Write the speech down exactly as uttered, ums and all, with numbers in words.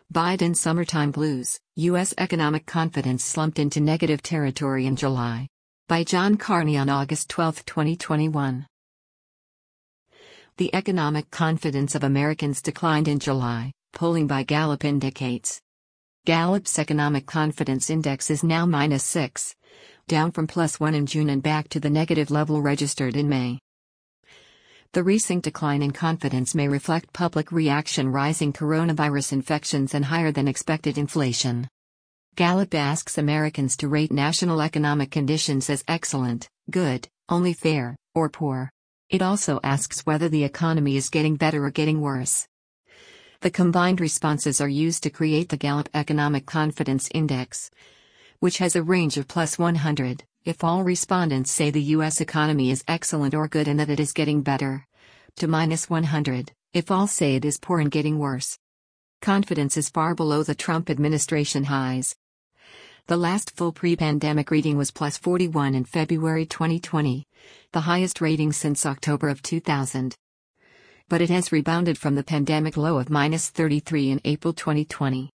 Biden Summertime Blues, U S Economic Confidence Slumped into Negative Territory in July. By John Carney on August twelfth, twenty twenty-one. The economic confidence of Americans declined in July, polling by Gallup indicates. Gallup's Economic Confidence Index is now minus six, down from plus one in June and back to the negative level registered in May. The recent decline in confidence may reflect public reaction, rising coronavirus infections, and higher than expected inflation. Gallup asks Americans to rate national economic conditions as excellent, good, only fair, or poor. It also asks whether the economy is getting better or getting worse. The combined responses are used to create the Gallup Economic Confidence Index, which has a range of plus one hundred, if all respondents say the U S economy is excellent or good and that it is getting better, to minus one hundred, if all say it is poor and getting worse. Confidence is far below the Trump administration highs. The last full pre-pandemic reading was plus forty-one in February twenty twenty, the highest rating since October of two thousand. But it has rebounded from the pandemic low of minus thirty-three in April twenty twenty.